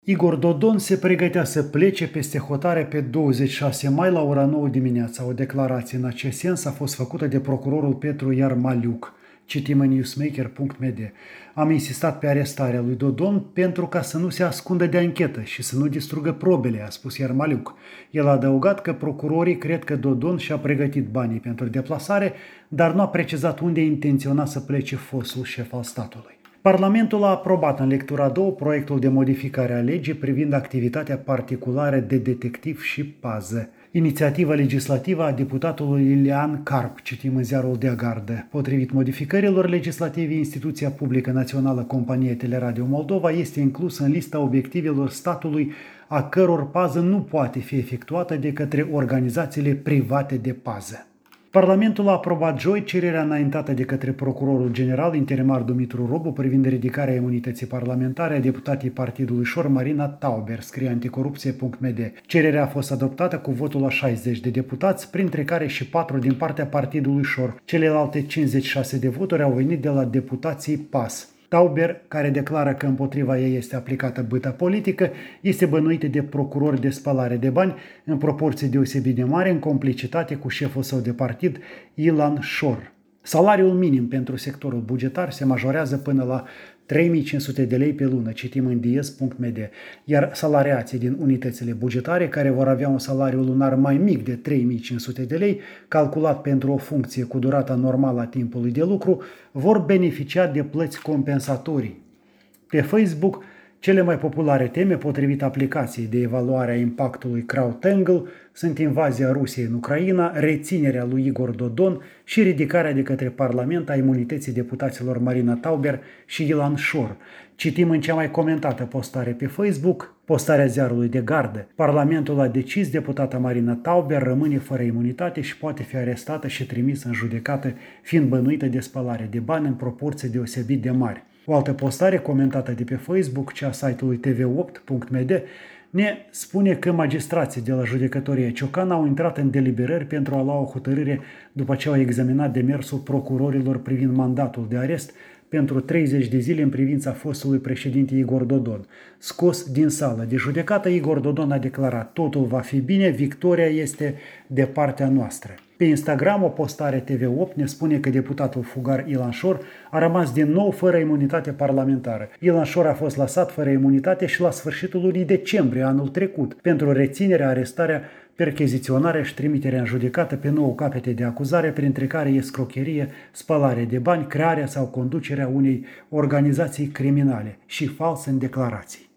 Igor Dodon se pregătea să plece peste hotare pe 26 mai la ora 9 dimineața. O declarație în acest sens a fost făcută de procurorul Petru Iarmaliuc. Citim în newsmaker.md. Am insistat pe arestarea lui Dodon pentru ca să nu se ascundă de anchetă și să nu distrugă probele, a spus Iarmaliuc. El a adăugat că procurorii cred că Dodon și-a pregătit banii pentru deplasare, dar nu a precizat unde intenționa să plece fostul șef al statului. Parlamentul a aprobat în lectura 2 proiectul de modificare a legii privind activitatea particulară de detectiv și pază. Inițiativa legislativă a deputatului Ilean Carp, citim în ziarul de Gardă. Potrivit modificărilor legislative, Instituția Publică Națională Companie Teleradio Moldova este inclusă în lista obiectivelor statului a căror pază nu poate fi efectuată de către organizațiile private de pază. Parlamentul a aprobat joi cererea înaintată de către procurorul general interimar Dumitru Robu privind ridicarea imunității parlamentare a deputatei Partidului Șor Marina Tauber, scrie anticorupție.md. Cererea a fost adoptată cu votul a 60 de deputați, printre care și 4 din partea Partidului Șor. Celelalte 56 de voturi au venit de la deputații PAS. Tauber, care declară că împotriva ei este aplicată bâta politică, este bănuită de procurori de spălare de bani în proporție deosebit de mare în complicitate cu șeful său de partid, Ilan Șor. Salariul minim pentru sectorul bugetar se majorează până la 3.500 de lei pe lună, citim în dies.md, iar salariații din unitățile bugetare care vor avea un salariu lunar mai mic de 3.500 de lei, calculat pentru o funcție cu durata normală a timpului de lucru, vor beneficia de plăți compensatorii. Pe Facebook, cele mai populare teme, potrivit aplicației de evaluare a impactului CrowdTangle, sunt invazia Rusiei în Ucraina, reținerea lui Igor Dodon și ridicarea de către Parlament a imunității deputaților Marina Tauber și Ilan Șor. Citim în cea mai comentată postare pe Facebook, postarea ziarului de Gardă. Parlamentul a decis, deputata Marina Tauber rămâne fără imunitate și poate fi arestată și trimisă în judecată, fiind bănuită de spălare de bani în proporție deosebit de mari. O altă postare comentată de pe Facebook, cea a site-ului tv8.md, ne spune că magistrații de la judecătoria Ciocan au intrat în deliberări pentru a lua o hotărâre după ce au examinat demersul procurorilor privind mandatul de arest pentru 30 de zile în privința fostului președinte Igor Dodon. Scos din sală de judecată, Igor Dodon a declarat: totul va fi bine, victoria este de partea noastră. Pe Instagram, o postare TV8 ne spune că deputatul fugar Ilan Șor a rămas din nou fără imunitate parlamentară. Ilan Șor a fost lăsat fără imunitate și la sfârșitul lunii decembrie anul trecut pentru reținerea, arestarea, percheziționarea și trimiterea în judecată pe 9 capete de acuzare, printre care escrocherie, spălare de bani, crearea sau conducerea unei organizații criminale și fals în declarații.